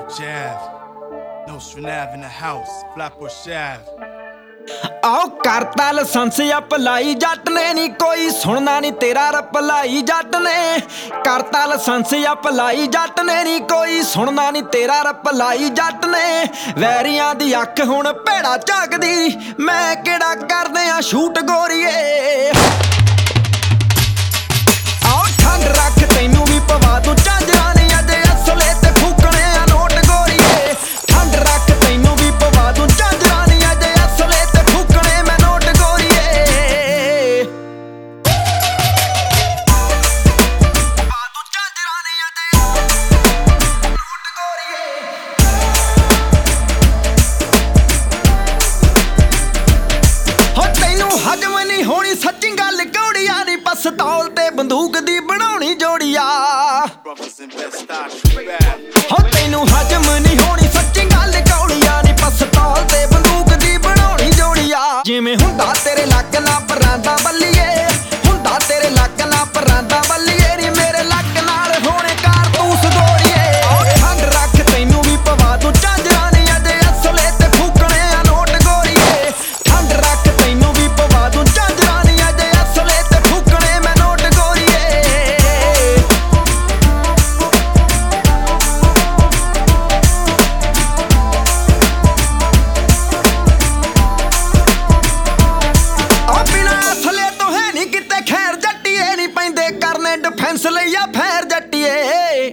Jav, no Shrenav in the house, Flatbush Shav. ਆਓ ਕਰਤਾ licence apply ਜੱਟ ਨੇ ਨੀ ਕੋਈ ਸੁਣਨਾ ਨੀ ਤੇਰਾ ਰਪਲਾਈ ਜੱਟ ਨੇ ਕਰਤਾ ਲਾਇਸੈਂਸ ਅਪਲਾਈ ਜੱਟ ਨੇ ਨੀ ਕੋਈ ਸੁਣਨਾ ਨੀ ਤੇਰਾ ਰਪਲਾਈ ਜੱਟ ਨੇ ਵੈਰੀਆਂ ਦੀ ਅੱਖ ਹੁਣ ਭੇੜਾ ਝਾਕਦੀ ਮੈਂ ਕਿਹੜਾ ਕਰਦੇ ਆ ਸ਼ੂਟ ਗੋਰੀਏ ਆਓ ਠੰਡ ਰੱਖ ਤੈਨੂੰ ਵੀ ਪਵਾ ਦੂੰ ਝਾਂਜਰਾਂ ਨੀ ਅਜੇ ਅਸਲੇ ਤੇ ਫੂਕਣੇ ਆ ਨੋਟ ਗੋਰੀਏ ਠੰਡ ਰੱਖ ਤੈਨੂੰ ਵੀ ਪਵਾ ਦੂੰ ਝਾਂਜਰਾਂ ਨੀ ਅਜੇ ਅਸਲੇ ਤੇ ਫੂਕਣੇ ਮੈਂ ਨੋਟ ਗੋਰੀਏ ਪਵਾ ਦੂੰ ਝਾਂਜਰਾਂ ਨੀ ਅਜੇ ਨੋਟ ਗੋਰੀਏ ਹੋ ਤੈਨੂੰ ਹਜਮ ਨਹੀਂ ਹੋਣੀ ਸੱਚੀ ਗੱਲ ਕੌੜੀਆਂ ਨੀ ਪਸਤੌਲ ਤੇ ਬੰਦੂਕ ਦੀ ਬਣਾਉਣੀ ਜੋੜੀਆ ਹੋ ਤੈਨੂੰ ਹਜਮ ਨਹੀਂ ਹੋਣੀ ਸੱਚੀ ਗੱਲ ਕੌੜੀਆਂ ਨੀ ਪਸਤੌਲ ਤੇ ਬੰਦੂਕ ਦੀ ਬਣਾਉਣੀ ਜੋੜੀਆ ਜਿਵੇਂ ਹੁੰਦਾ ਤੇਰੇ ਲੱਕ ਨਾ ਪਰਾਂਦਾ ਬੱਲੀਏ ਹੁੰਦਾ ਤੇਰੇ ਲੱਕ ਨਾ ਪਰਾਂਦਾ ਬੱਲੀਏ ਨੀ ਮੇਰੇ ਲੱਕ ਨਾਲ ਹੋਣੇ ਕਾਰਤੂਸ ਗੋਰੀਏ ਠੰਡ ਰੱਖ ਤੈਨੂੰ ਵੀ ਪਵਾ ਦੂੰ ਝਾਂਜਰਾਂ ਨੀ ਅਜੇ ਅਸਲੇ ਤੇ ਫੂਕਣੇ ਆ ਨੋਟ ਗੋਰੀਏ ਠੰਡ ਰੱਖ ਤੈਨੂੰ ਵੀ ਪਵਾ ਦੂੰ ਝਾਂਜਰਾਂ ਨੀ ਅਜੇ ਅਸਲੇ ਤੇ ਫੂਕਣੇ ਮੈਂ ਨੋਟ ਗੋਰੀਏ ਡਿਫੈਂਸ ਲਈ ਆ ਫੈਰ ਜੱਟੀਏ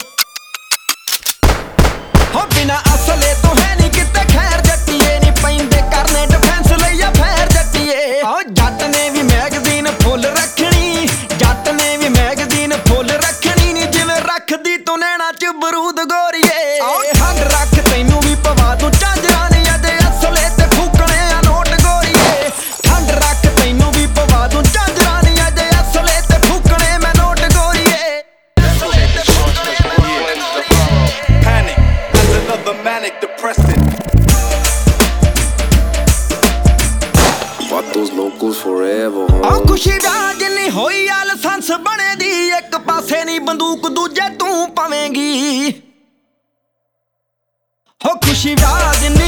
ਹੋ ਬਿਨਾ ਅਸਲੇ ਤੋਂ ਹੈ ਨਹੀਂ ਕਿਤੇ ਖੈਰ ਜੱਟੀਏ ਨਹੀਂ ਪੈਂਦੇ ਕਰਨੇ ਡਿਫੈਂਸ ਲਈ ਆ ਫੈਰ ਜੱਟੀਏ ਓ ਜੱਟ ਨੇ ਵੀ ਮੈਗਜ਼ੀਨ ਫੁੱਲ ਰੱਖਣੀ ਜੱਟ ਨੇ ਵੀ ਮੈਗਜ਼ੀਨ ਫੁੱਲ ਰੱਖਣੀ ਨੀ ਜਿਵੇਂ ਰੱਖਦੀ ਤੂੰ ਨੈਣਾ ਚ ਬਰੂਦ ਗੋਰੀਏ ਓ ਠੰਡ ਰੱਖ ਤੈਨੂੰ ਵੀ ਪਵਾ ਦੂੰ ਝਾਂਜਰਾਂ ਨੀ ਅਜੇ ਅਸਲੇ ਤੇ ਫੂਕਣੇ ਆ ਨੋਟ ਗੋਰੀਏ ਠੰਡ ਰੱਖ ਤੈਨੂੰ ਵੀ ਪਵਾ ਦੂੰ ਝਾਂਜਰਾਂ ਨੀ ਅਜੇ ਅਸਲੇ ਤੇ ਫੂਕਣੇ ਮੈਂ note manic depressant. Fuck those locals forever. ਆ ਖੁਸ਼ੀ ਵਿਆਹ ਜਿੰਨੀ ਹੋਈ ਆ ਲਾਇਸੈਂਸ ਬਣੇ ਦੀ ਇੱਕ ਪਾਸੇ ਨਹੀਂ ਬੰਦੂਕ ਦੂਜੇ ਤੂੰ ਪਵੇਂਗੀ ਹੋ ਖੁਸ਼ੀ ਵਿਆਹ ਜਿੰਨੀ